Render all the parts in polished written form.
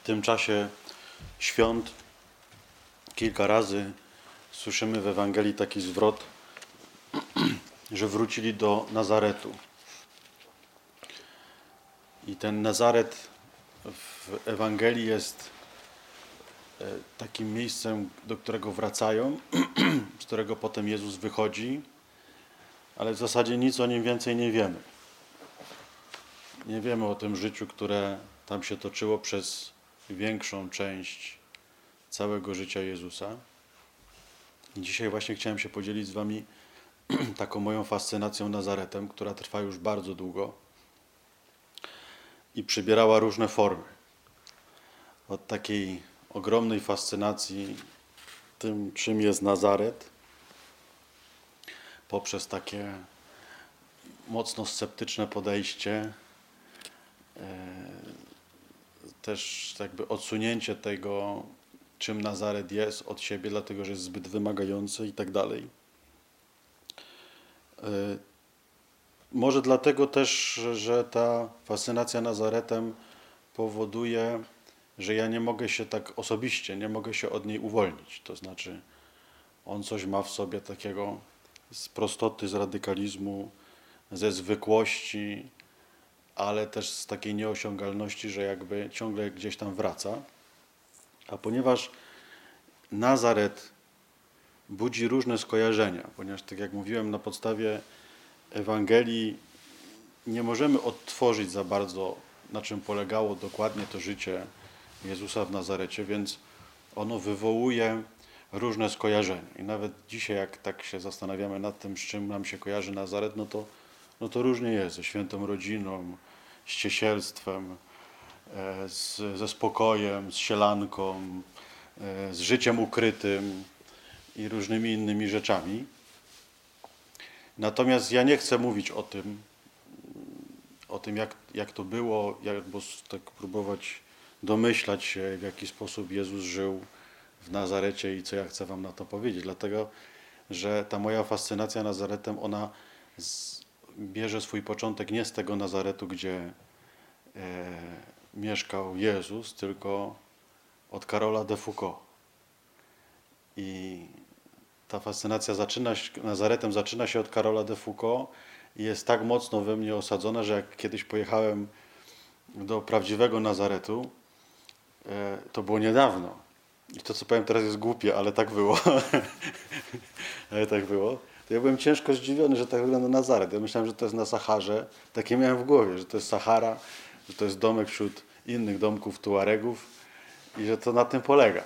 tym czasie świąt kilka razy słyszymy w Ewangelii taki zwrot, że wrócili do Nazaretu. I ten Nazaret w Ewangelii jest takim miejscem, do którego wracają, z którego potem Jezus wychodzi, ale w zasadzie nic o nim więcej nie wiemy. Nie wiemy o tym życiu, które tam się toczyło przez większą część całego życia Jezusa. I dzisiaj właśnie chciałem się podzielić z wami taką moją fascynacją Nazaretem, która trwa już bardzo długo i przybierała różne formy. Od takiej ogromnej fascynacji tym, czym jest Nazaret, poprzez takie mocno sceptyczne podejście, też jakby odsunięcie tego, czym Nazaret jest od siebie, dlatego że jest zbyt wymagający i tak dalej. Może dlatego też, że ta fascynacja Nazaretem powoduje, że ja nie mogę się tak osobiście, nie mogę się od niej uwolnić. To znaczy, on coś ma w sobie takiego z prostoty, z radykalizmu, ze zwykłości, ale też z takiej nieosiągalności, że jakby ciągle gdzieś tam wraca. A ponieważ Nazaret budzi różne skojarzenia, ponieważ tak jak mówiłem, na podstawie Ewangelii nie możemy odtworzyć za bardzo, na czym polegało dokładnie to życie Jezusa w Nazarecie, więc ono wywołuje różne skojarzenia. I nawet dzisiaj, jak tak się zastanawiamy nad tym, z czym nam się kojarzy Nazaret, no to różnie jest, ze świętą rodziną, z ciesielstwem, ze spokojem, z sielanką, z życiem ukrytym i różnymi innymi rzeczami. Natomiast ja nie chcę mówić o tym jak to było, bo tak próbować domyślać się, w jaki sposób Jezus żył w Nazarecie i co ja chcę wam na to powiedzieć. Dlatego, że ta moja fascynacja Nazaretem, ona bierze swój początek nie z tego Nazaretu, gdzie mieszkał Jezus, tylko od Karola de Foucauld. I ta fascynacja Nazaretem zaczyna się od Karola de Foucauld i jest tak mocno we mnie osadzona, że jak kiedyś pojechałem do prawdziwego Nazaretu, to było niedawno. I to, co powiem teraz, jest głupie, ale tak było. Ale tak było. To ja byłem ciężko zdziwiony, że tak wygląda Nazaret. Ja myślałem, że to jest na Saharze. Takie miałem w głowie, że to jest Sahara, że to jest domek wśród innych domków Tuaregów i że to na tym polega.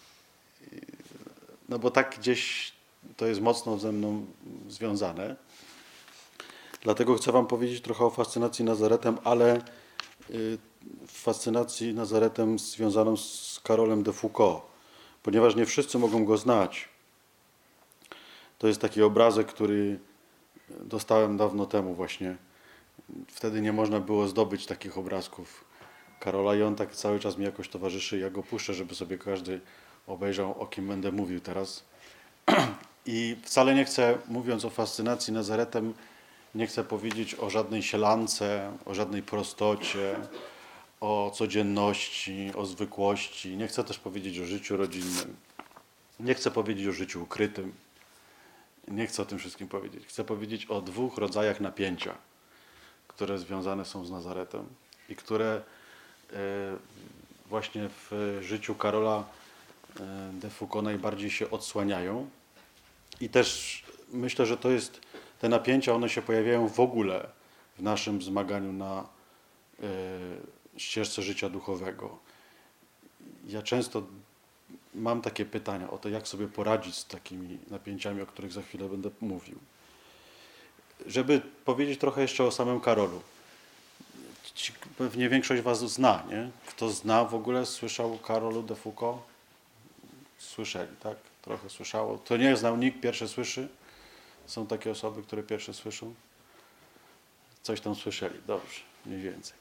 No bo tak gdzieś to jest mocno ze mną związane. Dlatego chcę wam powiedzieć trochę o fascynacji Nazaretem, ale fascynacji Nazaretem związaną z Karolem de Foucauld, ponieważ nie wszyscy mogą go znać. To jest taki obrazek, który dostałem dawno temu właśnie. Wtedy nie można było zdobyć takich obrazków Karola i on tak cały czas mi jakoś towarzyszy. Ja go puszczę, żeby sobie każdy obejrzał, o kim będę mówił teraz. I wcale nie chcę, mówiąc o fascynacji Nazaretem, nie chcę powiedzieć o żadnej sielance, o żadnej prostocie, o codzienności, o zwykłości. Nie chcę też powiedzieć o życiu rodzinnym. Nie chcę powiedzieć o życiu ukrytym. Nie chcę o tym wszystkim powiedzieć. Chcę powiedzieć o dwóch rodzajach napięcia, które związane są z Nazaretem i które właśnie w życiu Karola de Foucauld najbardziej się odsłaniają. I też myślę, że to jest, te napięcia, one się pojawiają w ogóle w naszym zmaganiu na ścieżce życia duchowego. Ja często mam takie pytania o to, jak sobie poradzić z takimi napięciami, o których za chwilę będę mówił. Żeby powiedzieć trochę jeszcze o samym Karolu. Pewnie większość was zna, nie? Kto zna w ogóle, słyszał o Karolu de Foucauld? Słyszeli, tak? Trochę słyszało. To nie znał nikt, pierwsze słyszy? Są takie osoby, które pierwsze słyszą? Coś tam słyszeli, dobrze, mniej więcej.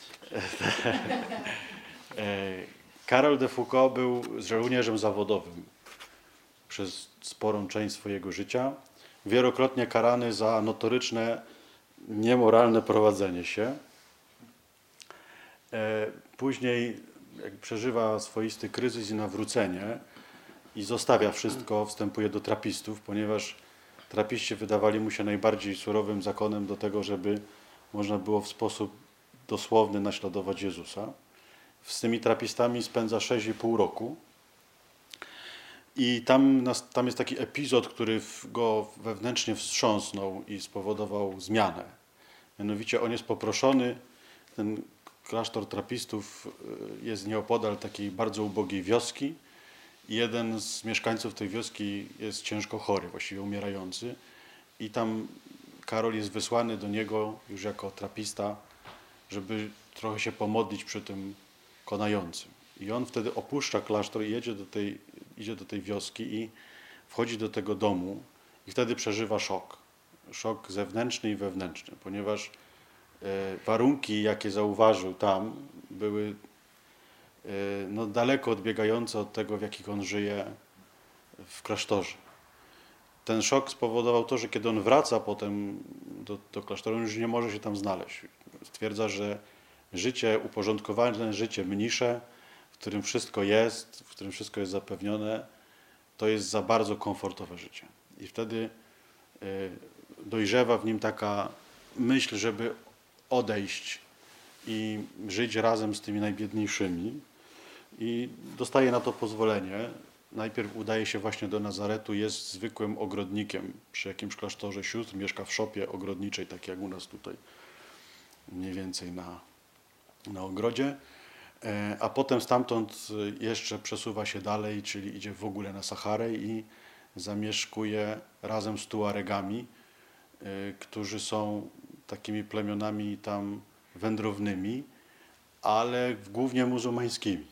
Karol de Foucauld był żołnierzem zawodowym przez sporą część swojego życia, wielokrotnie karany za notoryczne, niemoralne prowadzenie się. Później przeżywa swoisty kryzys i nawrócenie i zostawia wszystko, wstępuje do trapistów, ponieważ trapiści wydawali mu się najbardziej surowym zakonem do tego, żeby można było w sposób dosłowny naśladować Jezusa. Z tymi trapistami spędza 6,5 roku. I tam jest taki epizod, który go wewnętrznie wstrząsnął i spowodował zmianę. Mianowicie on jest poproszony, ten klasztor trapistów jest nieopodal takiej bardzo ubogiej wioski. I jeden z mieszkańców tej wioski jest ciężko chory, właściwie umierający. I tam Karol jest wysłany do niego już jako trapista, żeby trochę się pomodlić przy tym konającym. I on wtedy opuszcza klasztor i idzie do tej wioski i wchodzi do tego domu i wtedy przeżywa szok. Szok zewnętrzny i wewnętrzny, ponieważ warunki, jakie zauważył tam, były daleko odbiegające od tego, w jakich on żyje w klasztorze. Ten szok spowodował to, że kiedy on wraca potem do klasztoru, on już nie może się tam znaleźć. Stwierdza, że uporządkowane życie mnisze, w którym wszystko jest, zapewnione, to jest za bardzo komfortowe życie. I wtedy dojrzewa w nim taka myśl, żeby odejść i żyć razem z tymi najbiedniejszymi. I dostaje na to pozwolenie. Najpierw udaje się właśnie do Nazaretu, jest zwykłym ogrodnikiem przy jakimś klasztorze sióstr, mieszka w szopie ogrodniczej, tak jak u nas tutaj, mniej więcej na ogrodzie. A potem stamtąd jeszcze przesuwa się dalej, czyli idzie w ogóle na Saharę i zamieszkuje razem z Tuaregami, którzy są takimi plemionami tam wędrownymi, ale głównie muzułmańskimi.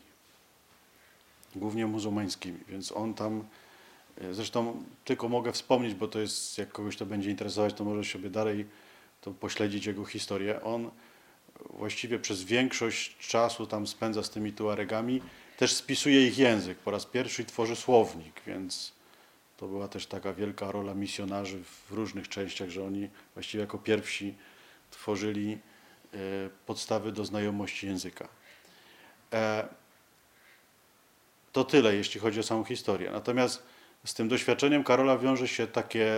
Więc on tam, zresztą tylko mogę wspomnieć, bo to jest, jak kogoś to będzie interesować, to może sobie dalej to pośledzić jego historię. On właściwie przez większość czasu tam spędza z tymi Tuaregami, też spisuje ich język po raz pierwszy i tworzy słownik, więc to była też taka wielka rola misjonarzy w różnych częściach, że oni właściwie jako pierwsi tworzyli podstawy do znajomości języka. To tyle, jeśli chodzi o samą historię. Natomiast z tym doświadczeniem Karola wiąże się takie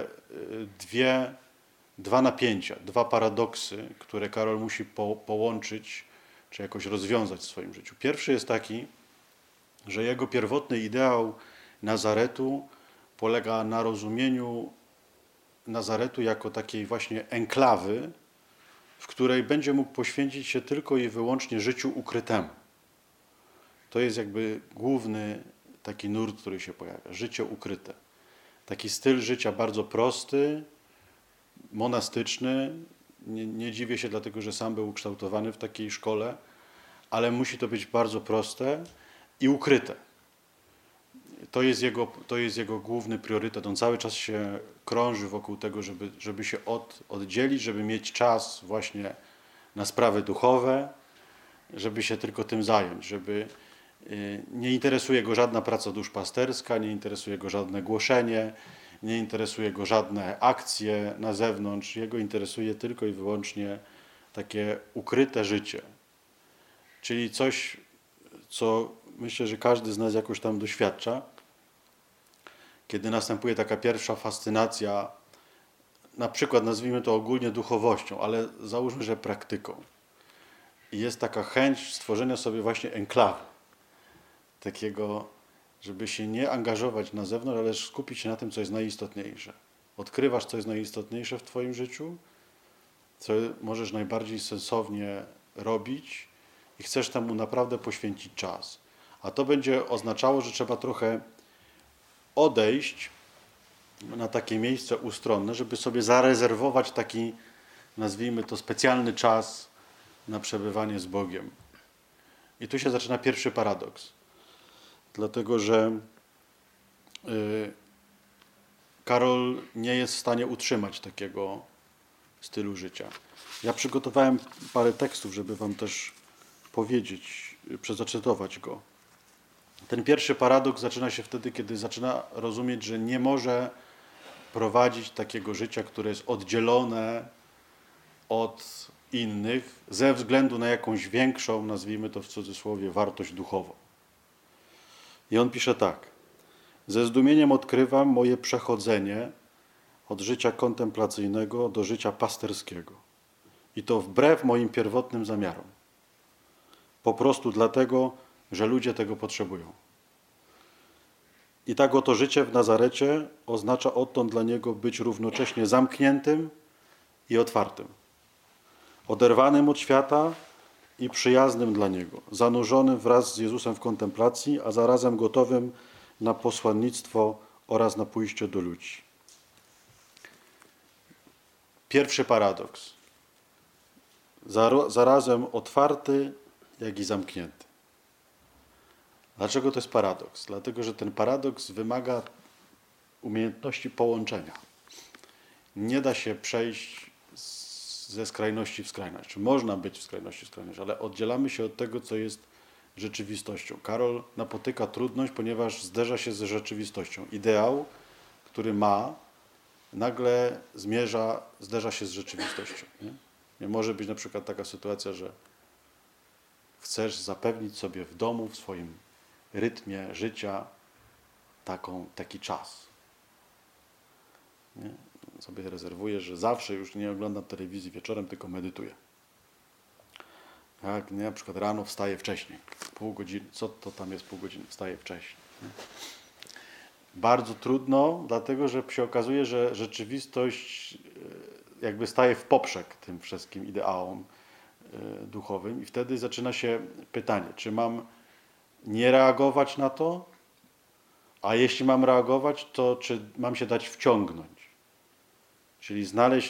dwa napięcia, dwa paradoksy, które Karol musi połączyć, czy jakoś rozwiązać w swoim życiu. Pierwszy jest taki, że jego pierwotny ideał Nazaretu polega na rozumieniu Nazaretu jako takiej właśnie enklawy, w której będzie mógł poświęcić się tylko i wyłącznie życiu ukrytemu. To jest jakby główny taki nurt, który się pojawia. Życie ukryte. Taki styl życia bardzo prosty, monastyczny. Nie dziwię się, dlatego że sam był ukształtowany w takiej szkole, ale musi to być bardzo proste i ukryte. To jest jego główny priorytet. On cały czas się krąży wokół tego, żeby się oddzielić, żeby mieć czas właśnie na sprawy duchowe, żeby się tylko tym zająć, nie interesuje go żadna praca duszpasterska, nie interesuje go żadne głoszenie, nie interesuje go żadne akcje na zewnątrz. Jego interesuje tylko i wyłącznie takie ukryte życie. Czyli coś, co myślę, że każdy z nas jakoś tam doświadcza, kiedy następuje taka pierwsza fascynacja, na przykład nazwijmy to ogólnie duchowością, ale załóżmy, że praktyką. I jest taka chęć stworzenia sobie właśnie enklawy. Takiego, żeby się nie angażować na zewnątrz, ale skupić się na tym, co jest najistotniejsze. Odkrywasz, co jest najistotniejsze w twoim życiu, co możesz najbardziej sensownie robić i chcesz temu naprawdę poświęcić czas. A to będzie oznaczało, że trzeba trochę odejść na takie miejsce ustronne, żeby sobie zarezerwować taki, nazwijmy to, specjalny czas na przebywanie z Bogiem. I tu się zaczyna pierwszy paradoks. Dlatego, że Karol nie jest w stanie utrzymać takiego stylu życia. Ja przygotowałem parę tekstów, żeby wam też powiedzieć, zacytować go. Ten pierwszy paradoks zaczyna się wtedy, kiedy zaczyna rozumieć, że nie może prowadzić takiego życia, które jest oddzielone od innych ze względu na jakąś większą, nazwijmy to w cudzysłowie, wartość duchową. I on pisze tak. Ze zdumieniem odkrywam moje przechodzenie od życia kontemplacyjnego do życia pasterskiego. I to wbrew moim pierwotnym zamiarom. Po prostu dlatego, że ludzie tego potrzebują. I tak oto życie w Nazarecie oznacza odtąd dla niego być równocześnie zamkniętym i otwartym. Oderwanym od świata i przyjaznym dla niego. Zanurzonym wraz z Jezusem w kontemplacji, a zarazem gotowym na posłannictwo oraz na pójście do ludzi. Pierwszy paradoks. Zarazem otwarty, jak i zamknięty. Dlaczego to jest paradoks? Dlatego, że ten paradoks wymaga umiejętności połączenia. Nie da się przejść ze skrajności w skrajność. Można być w skrajności w skrajność, ale oddzielamy się od tego, co jest rzeczywistością. Karol napotyka trudność, ponieważ zderza się z rzeczywistością. Ideał, który ma, nagle zderza się z rzeczywistością. Nie może być na przykład taka sytuacja, że chcesz zapewnić sobie w domu, w swoim rytmie życia taki czas. Nie? Sobie rezerwuję, że zawsze już nie oglądam telewizji wieczorem, tylko medytuję. Jak nie, na przykład rano wstaję wcześniej. Pół godziny. Co to tam jest pół godziny? Wstaję wcześniej. Nie? Bardzo trudno, dlatego że się okazuje, że rzeczywistość jakby staje w poprzek tym wszystkim ideałom duchowym i wtedy zaczyna się pytanie, czy mam nie reagować na to, a jeśli mam reagować, to czy mam się dać wciągnąć? Czyli znaleźć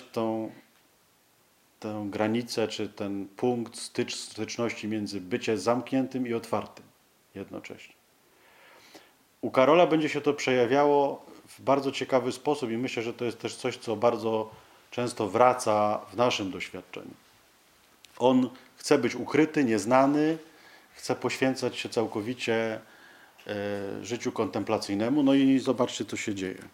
tę granicę, czy ten punkt styczności między byciem zamkniętym i otwartym jednocześnie. U Karola będzie się to przejawiało w bardzo ciekawy sposób i myślę, że to jest też coś, co bardzo często wraca w naszym doświadczeniu. On chce być ukryty, nieznany, chce poświęcać się całkowicie życiu kontemplacyjnemu. No i zobaczcie, co się dzieje.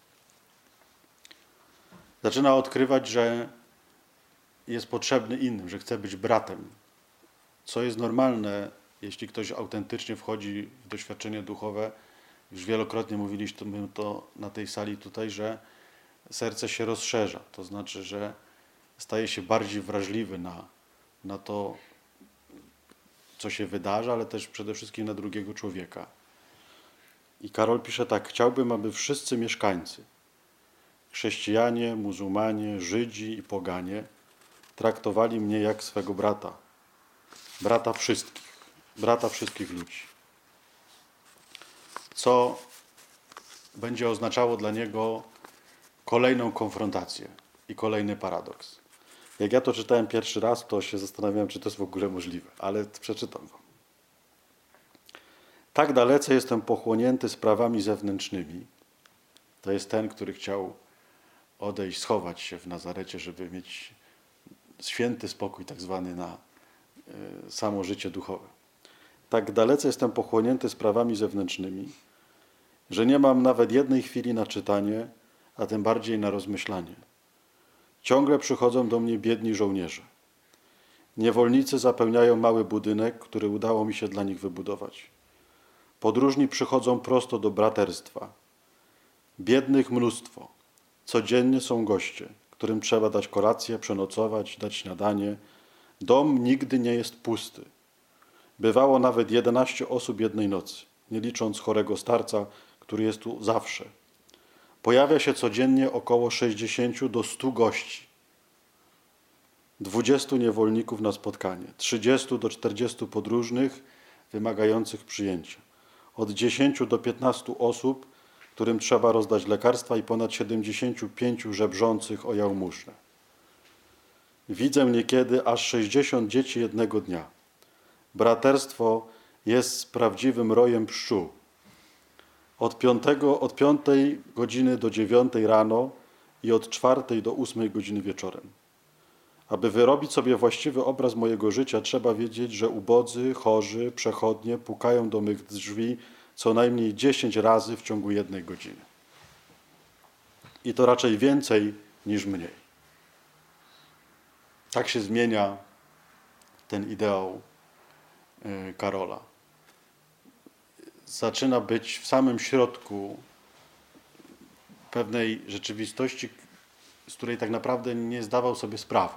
Zaczyna odkrywać, że jest potrzebny innym, że chce być bratem. Co jest normalne, jeśli ktoś autentycznie wchodzi w doświadczenie duchowe. Już wielokrotnie mówiliśmy to na tej sali tutaj, że serce się rozszerza. To znaczy, że staje się bardziej wrażliwy na to, co się wydarza, ale też przede wszystkim na drugiego człowieka. I Karol pisze tak. Chciałbym, aby wszyscy mieszkańcy, chrześcijanie, muzułmanie, Żydzi i poganie, traktowali mnie jak swego brata. Brata wszystkich ludzi. Co będzie oznaczało dla niego kolejną konfrontację i kolejny paradoks. Jak ja to czytałem pierwszy raz, to się zastanawiałem, czy to jest w ogóle możliwe, ale przeczytam wam. Tak dalece jestem pochłonięty sprawami zewnętrznymi. To jest ten, który chciał odejść, schować się w Nazarecie, żeby mieć święty spokój tak zwany na samo życie duchowe. Tak dalece jestem pochłonięty sprawami zewnętrznymi, że nie mam nawet jednej chwili na czytanie, a tym bardziej na rozmyślanie. Ciągle przychodzą do mnie biedni żołnierze. Niewolnicy zapełniają mały budynek, który udało mi się dla nich wybudować. Podróżni przychodzą prosto do braterstwa. Biednych mnóstwo. Codziennie są goście, którym trzeba dać kolację, przenocować, dać śniadanie. Dom nigdy nie jest pusty. Bywało nawet 11 osób jednej nocy, nie licząc chorego starca, który jest tu zawsze. Pojawia się codziennie około 60 do 100 gości. 20 niewolników na spotkanie, 30 do 40 podróżnych wymagających przyjęcia. Od 10 do 15 osób, którym trzeba rozdać lekarstwa i ponad 75 żebrzących o jałmużnę. Widzę niekiedy aż 60 dzieci jednego dnia. Braterstwo jest prawdziwym rojem pszczół. Od 5 godziny do 9 rano i od 4 do 8 godziny wieczorem. Aby wyrobić sobie właściwy obraz mojego życia, trzeba wiedzieć, że ubodzy, chorzy, przechodnie pukają do mych drzwi co najmniej 10 razy w ciągu 1 godziny. I to raczej więcej niż mniej. Tak się zmienia ten ideał Karola. Zaczyna być w samym środku pewnej rzeczywistości, z której tak naprawdę nie zdawał sobie sprawy.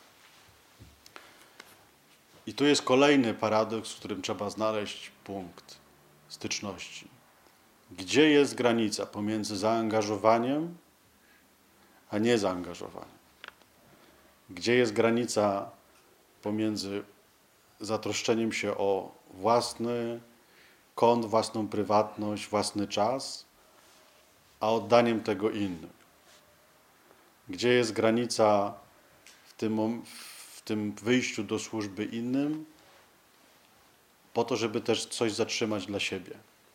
I tu jest kolejny paradoks, w którym trzeba znaleźć punkt styczności. Gdzie jest granica pomiędzy zaangażowaniem a niezaangażowaniem? Gdzie jest granica pomiędzy zatroszczeniem się o własny kąt, własną prywatność, własny czas, a oddaniem tego innym? Gdzie jest granica w tym wyjściu do służby innym, po to, żeby też coś zatrzymać dla siebie?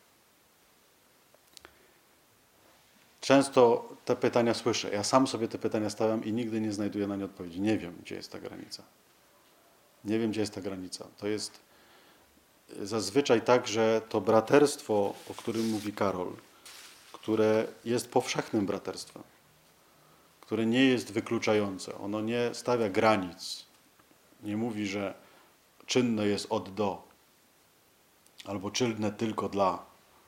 Często te pytania słyszę. Ja sam sobie te pytania stawiam i nigdy nie znajduję na nie odpowiedzi. Nie wiem, gdzie jest ta granica. Nie wiem, gdzie jest ta granica. To jest zazwyczaj tak, że to braterstwo, o którym mówi Karol, które jest powszechnym braterstwem, które nie jest wykluczające, ono nie stawia granic, nie mówi, że czynne jest od do, albo czynne tylko dla.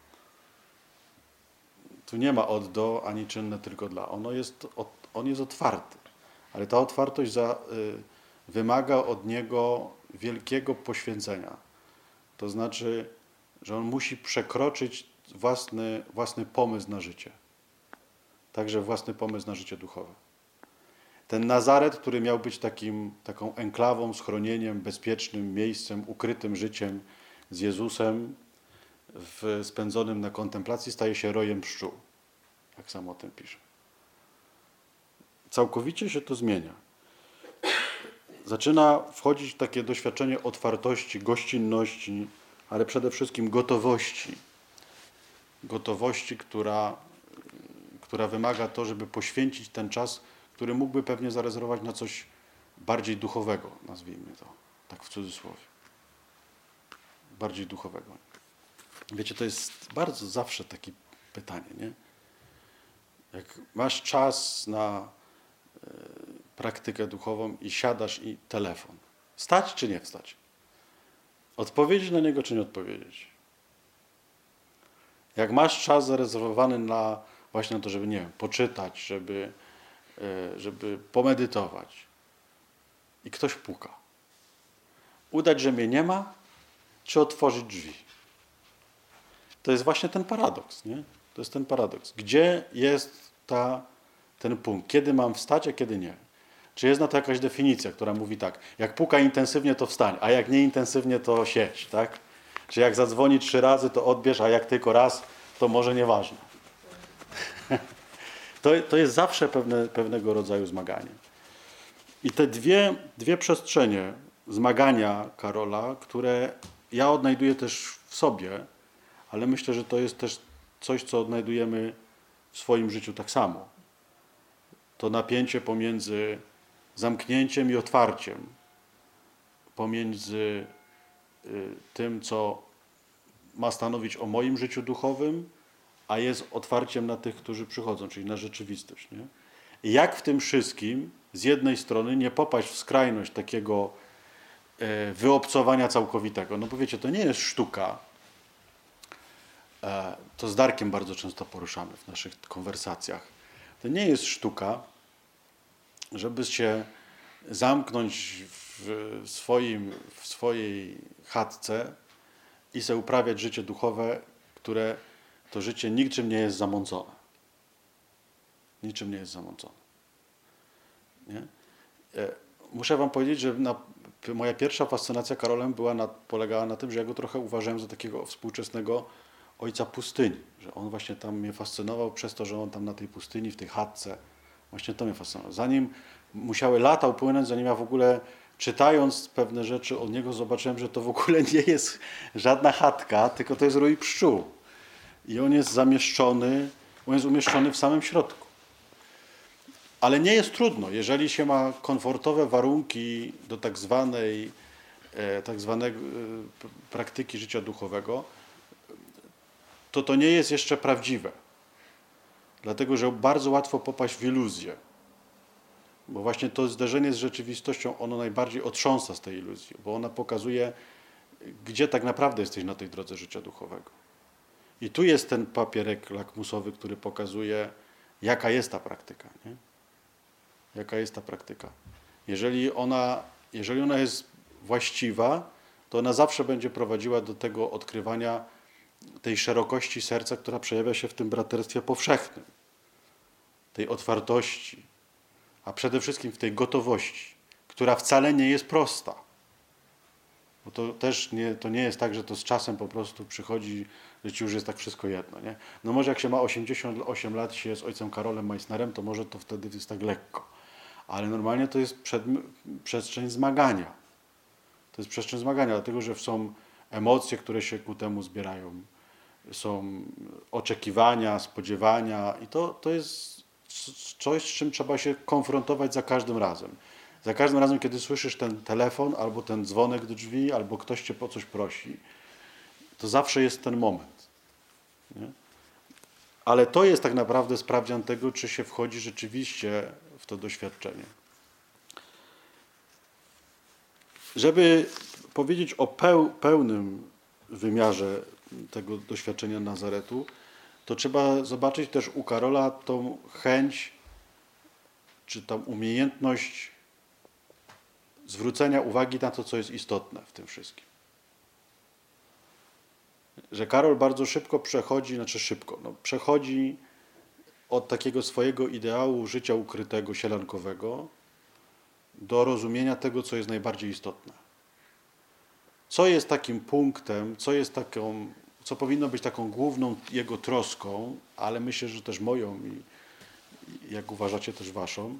Tu nie ma od do, ani czynne tylko dla. On jest otwarty, ale ta otwartość wymaga od niego wielkiego poświęcenia. To znaczy, że on musi przekroczyć własny pomysł na życie. Także własny pomysł na życie duchowe. Ten Nazaret, który miał być taką enklawą, schronieniem, bezpiecznym miejscem, ukrytym życiem z Jezusem, spędzonym na kontemplacji, staje się rojem pszczół. Jak sam o tym pisze. Całkowicie się to zmienia. Zaczyna wchodzić w takie doświadczenie otwartości, gościnności, ale przede wszystkim gotowości. Gotowości, która wymaga to, żeby poświęcić ten czas, który mógłby pewnie zarezerwować na coś bardziej duchowego, nazwijmy to, tak w cudzysłowie. Bardziej duchowego. Wiecie, to jest bardzo zawsze takie pytanie, nie? Jak masz czas na praktykę duchową i siadasz i telefon. Wstać czy nie wstać? Odpowiedzieć na niego czy nie odpowiedzieć? Jak masz czas zarezerwowany właśnie na to, żeby, nie wiem, poczytać, żeby pomedytować i ktoś puka. Udać, że mnie nie ma, czy otworzyć drzwi? To jest właśnie ten paradoks, nie? To jest ten paradoks. Gdzie jest ten punkt? Kiedy mam wstać, a kiedy nie? Czy jest na to jakaś definicja, która mówi tak, jak puka intensywnie, to wstań, a jak nie intensywnie, to siedź, tak? Czy jak zadzwoni 3 razy, to odbierz, a jak tylko raz, to może nieważne. To jest zawsze pewnego rodzaju zmaganie. I te dwie przestrzenie zmagania Karola, które ja odnajduję też w sobie, ale myślę, że to jest też coś, co odnajdujemy w swoim życiu tak samo. To napięcie pomiędzy zamknięciem i otwarciem, pomiędzy tym, co ma stanowić o moim życiu duchowym, a jest otwarciem na tych, którzy przychodzą, czyli na rzeczywistość. Nie? I jak w tym wszystkim z jednej strony nie popaść w skrajność takiego wyobcowania całkowitego. No bo wiecie, to nie jest sztuka. To z Darkiem bardzo często poruszamy w naszych konwersacjach. To nie jest sztuka, żeby się zamknąć w swojej chatce i sobie uprawiać życie duchowe, które to życie niczym nie jest zamącone. Niczym nie jest zamącone. Nie? Muszę wam powiedzieć, że moja pierwsza fascynacja Karolem polegała na tym, że ja go trochę uważałem za takiego współczesnego ojca pustyni. Że on właśnie tam mnie fascynował przez to, że on tam na tej pustyni, w tej chatce, właśnie to mnie fascynowało. Zanim musiały lata upłynąć, zanim ja w ogóle czytając pewne rzeczy od niego zobaczyłem, że to w ogóle nie jest żadna chatka, tylko to jest rój pszczół. I on jest umieszczony w samym środku. Ale nie jest trudno, jeżeli się ma komfortowe warunki do tak zwanej praktyki życia duchowego, to nie jest jeszcze prawdziwe. Dlatego, że bardzo łatwo popaść w iluzję. Bo właśnie to zderzenie z rzeczywistością, ono najbardziej otrząsa z tej iluzji, bo ona pokazuje, gdzie tak naprawdę jesteś na tej drodze życia duchowego. I tu jest ten papierek lakmusowy, który pokazuje, jaka jest ta praktyka. Nie? Jaka jest ta praktyka. Jeżeli ona jest właściwa, to ona zawsze będzie prowadziła do tego odkrywania tej szerokości serca, która przejawia się w tym braterstwie powszechnym. Tej otwartości, a przede wszystkim w tej gotowości, która wcale nie jest prosta. Bo to też to nie jest tak, że to z czasem po prostu przychodzi, że ci już jest tak wszystko jedno. Nie? No może jak się ma 88 lat, się jest ojcem Karolem Meissnerem, to może to wtedy jest tak lekko. Ale normalnie to jest przestrzeń zmagania. To jest przestrzeń zmagania, dlatego że są emocje, które się ku temu zbierają. Są oczekiwania, spodziewania i to jest coś, z czym trzeba się konfrontować za każdym razem. Za każdym razem, kiedy słyszysz ten telefon, albo ten dzwonek do drzwi, albo ktoś cię po coś prosi, to zawsze jest ten moment. Nie? Ale to jest tak naprawdę sprawdzian tego, czy się wchodzi rzeczywiście w to doświadczenie. Żeby powiedzieć o pełnym wymiarze tego doświadczenia Nazaretu, to trzeba zobaczyć też u Karola tą chęć, czy tą umiejętność zwrócenia uwagi na to, co jest istotne w tym wszystkim. Że Karol bardzo szybko przechodzi od takiego swojego ideału życia ukrytego, sielankowego, do rozumienia tego, co jest najbardziej istotne. Co jest takim punktem, co powinno być taką główną jego troską, ale myślę, że też moją i jak uważacie też waszą,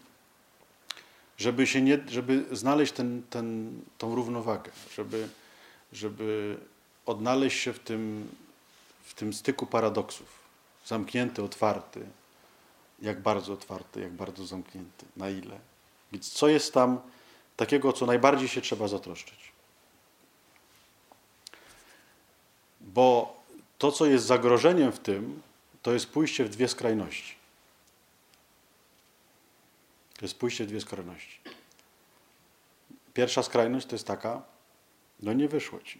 żeby znaleźć tą równowagę, żeby odnaleźć się w tym styku paradoksów. Zamknięty, otwarty, jak bardzo zamknięty, na ile. Więc co jest tam takiego, o co najbardziej się trzeba zatroszczyć? Bo to, co jest zagrożeniem w tym, to jest pójście w dwie skrajności. To jest pójście w dwie skrajności. Pierwsza skrajność to jest taka, no nie wyszło ci.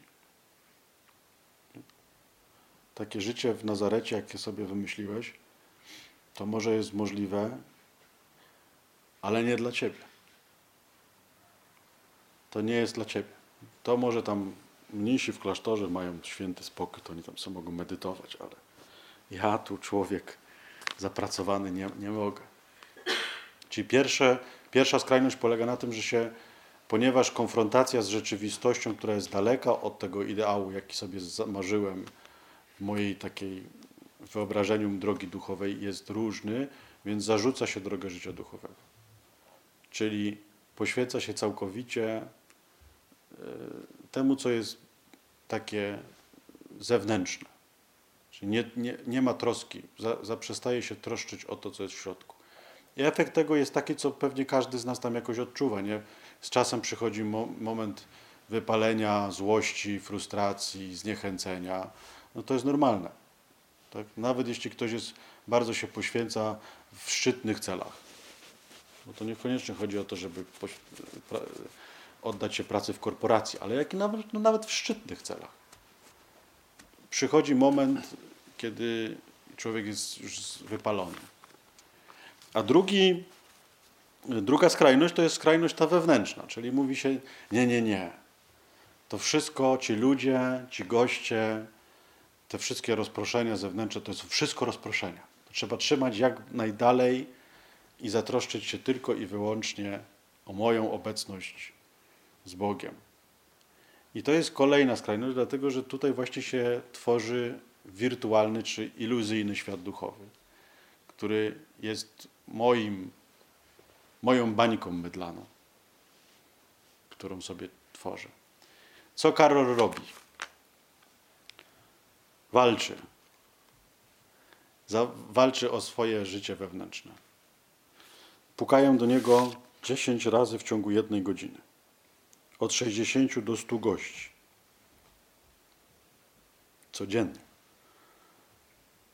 Takie życie w Nazarecie, jakie sobie wymyśliłeś, to może jest możliwe, ale nie dla ciebie. To nie jest dla ciebie. To może tam mnisi w klasztorze mają święty spokój, to oni tam sobie mogą medytować, ale ja tu człowiek zapracowany nie mogę. Czyli pierwsza skrajność polega na tym, ponieważ konfrontacja z rzeczywistością, która jest daleka od tego ideału, jaki sobie zamarzyłem w mojej takiej wyobrażeniu drogi duchowej, jest różny, więc zarzuca się drogę życia duchowego. Czyli poświęca się całkowicie temu, co jest takie zewnętrzne. Czyli nie ma troski, zaprzestaje się troszczyć o to, co jest w środku. I efekt tego jest taki, co pewnie każdy z nas tam jakoś odczuwa. Nie? Z czasem przychodzi moment wypalenia, złości, frustracji, zniechęcenia. No to jest normalne. Tak? Nawet jeśli ktoś bardzo się poświęca w szczytnych celach. Bo to niekoniecznie chodzi o to, żeby oddać się pracy w korporacji, ale nawet w szczytnych celach. Przychodzi moment, kiedy człowiek jest już wypalony. A druga skrajność to jest skrajność ta wewnętrzna, czyli mówi się nie. To wszystko, ci ludzie, ci goście, te wszystkie rozproszenia zewnętrzne, to jest wszystko rozproszenia. To trzeba trzymać jak najdalej i zatroszczyć się tylko i wyłącznie o moją obecność z Bogiem. I to jest kolejna skrajność, dlatego że tutaj właśnie się tworzy wirtualny czy iluzyjny świat duchowy, który jest moją bańką mydlaną, którą sobie tworzę. Co Karol robi? Walczy o swoje życie wewnętrzne. Pukają do niego 10 razy w ciągu 1 godziny. Od 60 do 100 gości. Codziennie.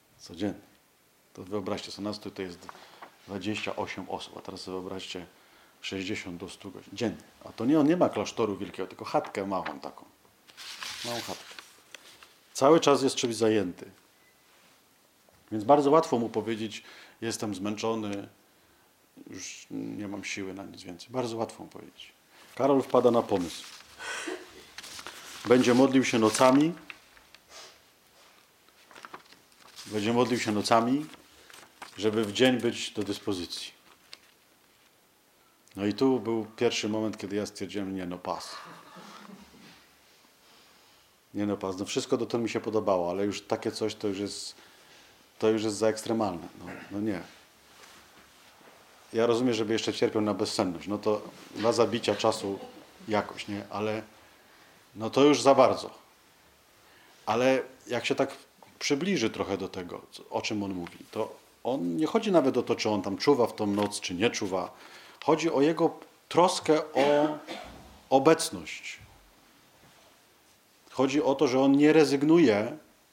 To wyobraźcie sobie, nas tutaj jest 28 osób, a teraz sobie wyobraźcie 60 do 100 godzin dziennie. A to nie, on nie ma klasztoru wielkiego, tylko chatkę małą taką. Małą chatkę. Cały czas jest czymś zajęty. Więc bardzo łatwo mu powiedzieć, jestem zmęczony, już nie mam siły na nic więcej. Bardzo łatwo mu powiedzieć. Karol wpada na pomysł. Będzie modlił się nocami. Będzie modlił się nocami, żeby w dzień być do dyspozycji. No i tu był pierwszy moment, kiedy ja stwierdziłem, nie no pas. Nie no pas. No wszystko dotąd mi się podobało, ale już takie coś to już jest za ekstremalne. No nie. Ja rozumiem, żeby jeszcze cierpiał na bezsenność. No to dla zabicia czasu jakoś, nie? Ale no to już za bardzo. Ale jak się tak przybliży trochę do tego, o czym on mówi, to on nie chodzi nawet o to, czy on tam czuwa w tą noc, czy nie czuwa. Chodzi o jego troskę o obecność. Chodzi o to, że on nie rezygnuje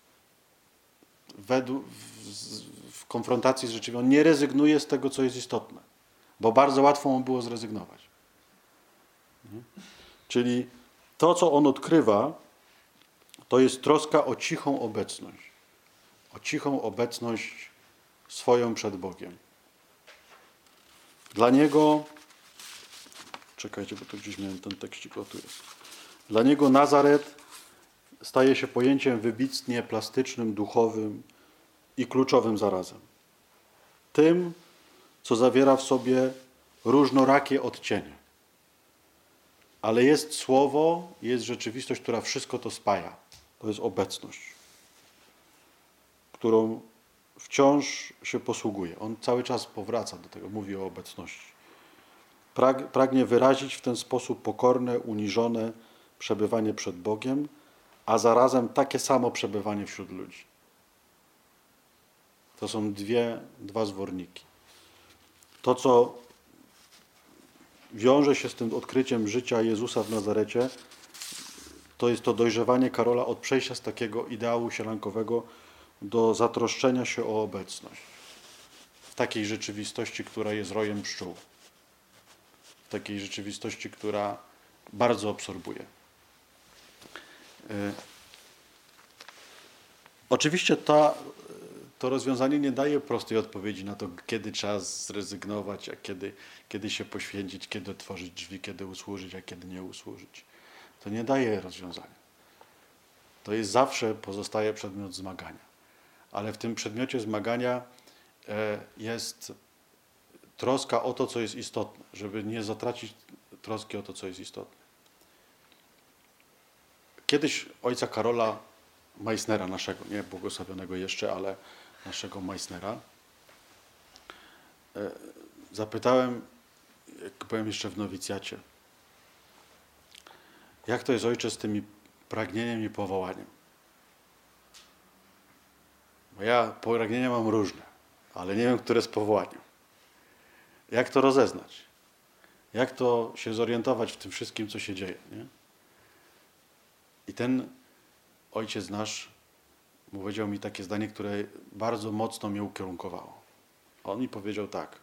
w konfrontacji z rzeczywistością, on nie rezygnuje z tego, co jest istotne. Bo bardzo łatwo mu było zrezygnować. Nie? Czyli to, co on odkrywa, to jest troska o cichą obecność. O cichą obecność swoją przed Bogiem. Dla niego, czekajcie, bo tu gdzieś miałem ten tekścik, o tu jest. Dla niego Nazaret staje się pojęciem wybitnie plastycznym, duchowym i kluczowym zarazem. Tym, co zawiera w sobie różnorakie odcienie. Ale jest słowo, jest rzeczywistość, która wszystko to spaja. To jest obecność, którą wciąż się posługuje. On cały czas powraca do tego, mówi o obecności. Pragnie wyrazić w ten sposób pokorne, uniżone przebywanie przed Bogiem, a zarazem takie samo przebywanie wśród ludzi. To są dwa zworniki. To, co wiąże się z tym odkryciem życia Jezusa w Nazarecie, to jest to dojrzewanie Karola od przejścia z takiego ideału sielankowego do zatroszczenia się o obecność. W takiej rzeczywistości, która jest rojem pszczół. W takiej rzeczywistości, która bardzo absorbuje. Oczywiście to rozwiązanie nie daje prostej odpowiedzi na to, kiedy trzeba zrezygnować, a kiedy się poświęcić, kiedy otworzyć drzwi, kiedy usłużyć, a kiedy nie usłużyć. To nie daje rozwiązania. To jest zawsze pozostaje przedmiot zmagania. Ale w tym przedmiocie zmagania jest troska o to, co jest istotne, żeby nie zatracić troski o to, co jest istotne. Kiedyś ojca Karola Meissnera, naszego, nie błogosławionego jeszcze, ale naszego Meissnera, zapytałem, jak byłem jeszcze w nowicjacie, jak to jest, ojcze, z tymi pragnieniem i powołaniem? Bo ja pragnienia mam różne, ale nie wiem, które z powołaniem. Jak to rozeznać? Jak to się zorientować w tym wszystkim, co się dzieje? Nie? I ten ojciec nasz powiedział mi takie zdanie, które bardzo mocno mnie ukierunkowało. On mi powiedział tak.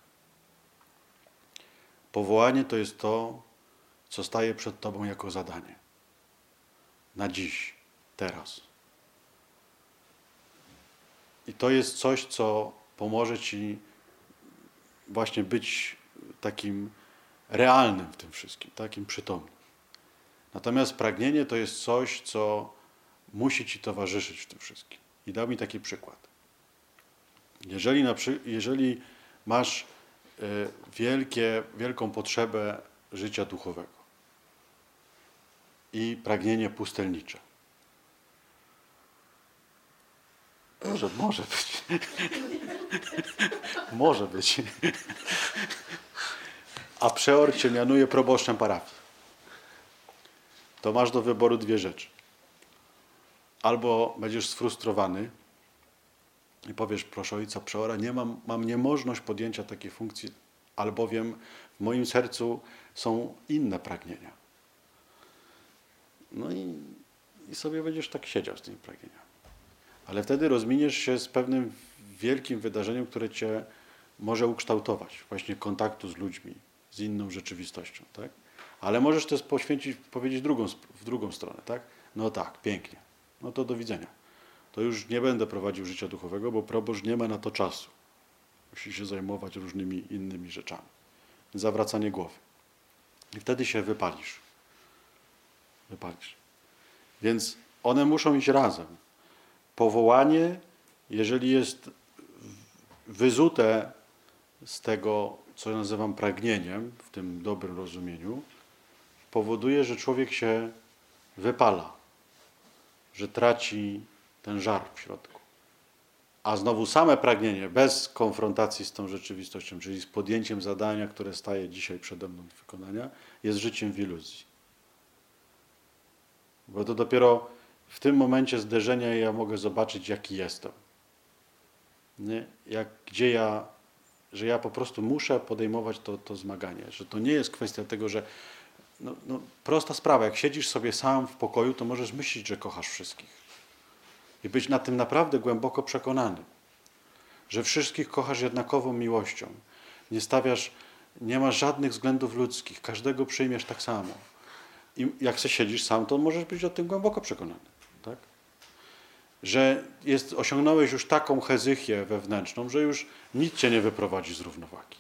Powołanie to jest to, co staje przed tobą jako zadanie. Na dziś, teraz. I to jest coś, co pomoże ci właśnie być takim realnym w tym wszystkim, takim przytomnym. Natomiast pragnienie to jest coś, co musi ci towarzyszyć w tym wszystkim. I dał mi taki przykład. Jeżeli masz wielką potrzebę życia duchowego i pragnienie pustelnicze, może być. Może być. A przeor cię mianuje proboszczem parafii. To masz do wyboru dwie rzeczy. Albo będziesz sfrustrowany i powiesz, proszę ojca przeora, mam niemożność podjęcia takiej funkcji, albowiem w moim sercu są inne pragnienia. No i sobie będziesz tak siedział z tymi pragnieniami. Ale wtedy rozminiesz się z pewnym wielkim wydarzeniem, które cię może ukształtować. Właśnie kontaktu z ludźmi, z inną rzeczywistością, tak? Ale możesz też powiedzieć w drugą stronę, tak? No tak, pięknie. No to do widzenia. To już nie będę prowadził życia duchowego, bo proboszcz nie ma na to czasu. Musi się zajmować różnymi innymi rzeczami. Zawracanie głowy. I wtedy się wypalisz. Wypalisz. Więc one muszą iść razem. Powołanie, jeżeli jest wyzute z tego, co nazywam pragnieniem, w tym dobrym rozumieniu, powoduje, że człowiek się wypala, że traci ten żar w środku. A znowu same pragnienie, bez konfrontacji z tą rzeczywistością, czyli z podjęciem zadania, które staje dzisiaj przede mną do wykonania, jest życiem w iluzji. Bo to dopiero w tym momencie zderzenia ja mogę zobaczyć, jaki jestem. Nie? Że ja po prostu muszę podejmować to zmaganie. Że to nie jest kwestia tego, że prosta sprawa, jak siedzisz sobie sam w pokoju, to możesz myśleć, że kochasz wszystkich. I być na tym naprawdę głęboko przekonany. Że wszystkich kochasz jednakową miłością. Nie masz żadnych względów ludzkich. Każdego przyjmiesz tak samo. I jak się siedzisz sam, to możesz być o tym głęboko przekonany. Tak? Że osiągnąłeś już taką hezychię wewnętrzną, że już nic cię nie wyprowadzi z równowagi.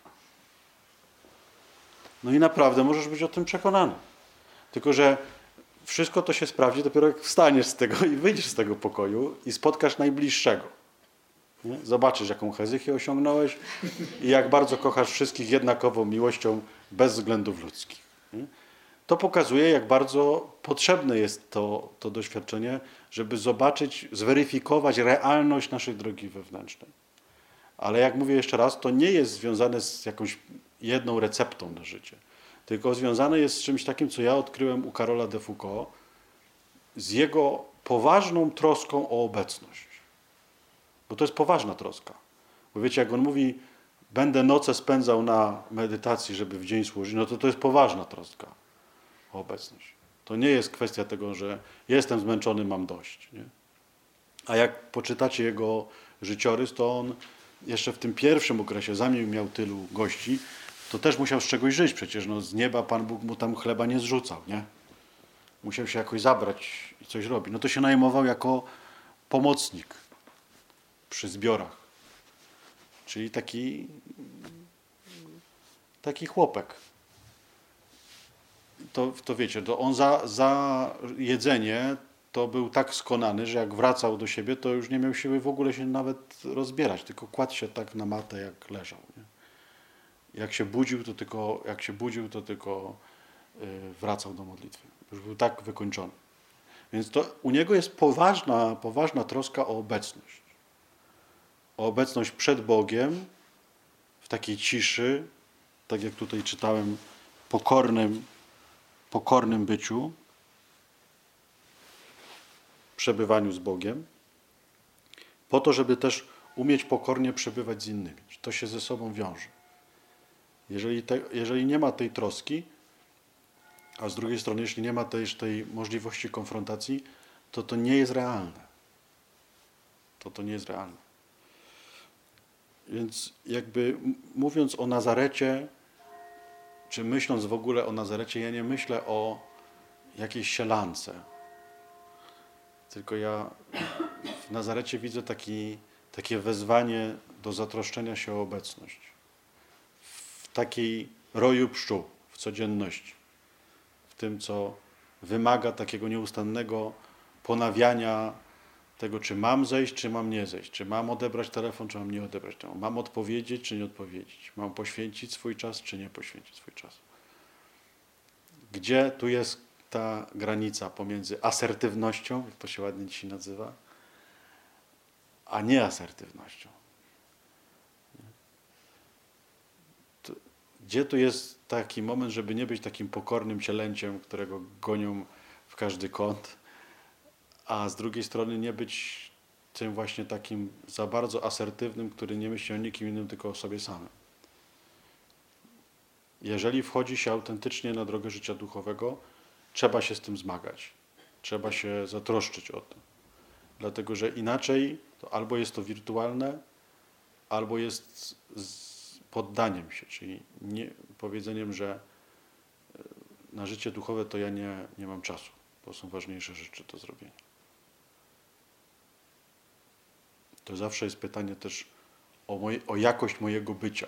No i naprawdę możesz być o tym przekonany. Tylko że wszystko to się sprawdzi dopiero jak wstaniesz z tego i wyjdziesz z tego pokoju i spotkasz najbliższego. Nie? Zobaczysz, jaką hezychię osiągnąłeś i jak bardzo kochasz wszystkich jednakową miłością bez względów ludzkich. Nie? To pokazuje, jak bardzo potrzebne jest to doświadczenie, żeby zobaczyć, zweryfikować realność naszej drogi wewnętrznej. Ale jak mówię jeszcze raz, to nie jest związane z jakąś jedną receptą na życie. Tylko związane jest z czymś takim, co ja odkryłem u Karola de Foucault, z jego poważną troską o obecność. Bo to jest poważna troska. Bo wiecie, jak on mówi, będę noce spędzał na medytacji, żeby w dzień służyć, no to jest poważna troska o obecność. To nie jest kwestia tego, że jestem zmęczony, mam dość. Nie? A jak poczytacie jego życiorys, to on jeszcze w tym pierwszym okresie, zanim miał tylu gości, to też musiał z czegoś żyć przecież. No, z nieba Pan Bóg mu tam chleba nie zrzucał, nie? Musiał się jakoś zabrać i coś robić. No to się najmował jako pomocnik przy zbiorach. Czyli taki chłopek. To wiecie, to on za jedzenie to był tak skonany, że jak wracał do siebie, to już nie miał siły w ogóle się nawet rozbierać, tylko kładł się tak na matę, jak leżał. Nie? Jak się budził, to tylko wracał do modlitwy. Już był tak wykończony. Więc to u niego jest poważna troska o obecność. O obecność przed Bogiem, w takiej ciszy, tak jak tutaj czytałem, pokornym byciu, przebywaniu z Bogiem, po to, żeby też umieć pokornie przebywać z innymi. To się ze sobą wiąże. Jeżeli nie ma tej troski, a z drugiej strony, jeśli nie ma też tej możliwości konfrontacji, to nie jest realne. To nie jest realne. Więc jakby mówiąc o Nazarecie, czy myśląc w ogóle o Nazarecie, ja nie myślę o jakiejś sielance. Tylko ja w Nazarecie widzę takie wezwanie do zatroszczenia się o obecność. W takiej roju pszczół, w codzienności. W tym, co wymaga takiego nieustannego ponawiania tego, czy mam zejść, czy mam nie zejść. Czy mam odebrać telefon, czy mam nie odebrać telefon. Mam odpowiedzieć, czy nie odpowiedzieć. Mam poświęcić swój czas, czy nie poświęcić swój czas. Gdzie tu jest ta granica pomiędzy asertywnością, jak to się ładnie dzisiaj nazywa, a nieasertywnością? Gdzie tu jest taki moment, żeby nie być takim pokornym cielęciem, którego gonią w każdy kąt, a z drugiej strony nie być tym właśnie takim za bardzo asertywnym, który nie myśli o nikim innym, tylko o sobie samym. Jeżeli wchodzi się autentycznie na drogę życia duchowego, trzeba się z tym zmagać. Trzeba się zatroszczyć o to. Dlatego, że inaczej to albo jest to wirtualne, albo jest poddaniem się, czyli powiedzeniem, że na życie duchowe to ja nie mam czasu, bo są ważniejsze rzeczy do zrobienia. To zawsze jest pytanie też o jakość mojego bycia.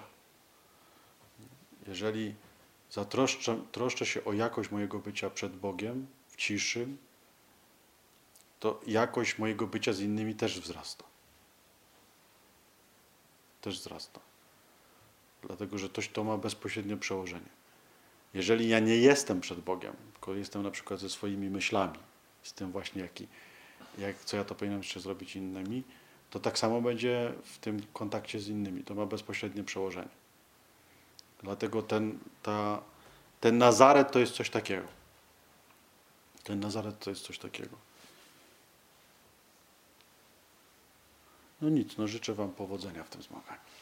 Jeżeli troszczę się o jakość mojego bycia przed Bogiem, w ciszy, to jakość mojego bycia z innymi też wzrasta. Też wzrasta. Dlatego, że to ma bezpośrednie przełożenie. Jeżeli ja nie jestem przed Bogiem, tylko jestem na przykład ze swoimi myślami, z tym właśnie co ja to powinienem jeszcze zrobić innymi, to tak samo będzie w tym kontakcie z innymi. To ma bezpośrednie przełożenie. Dlatego ten Nazaret to jest coś takiego. Ten Nazaret to jest coś takiego. No nic, życzę wam powodzenia w tym zmaganiu.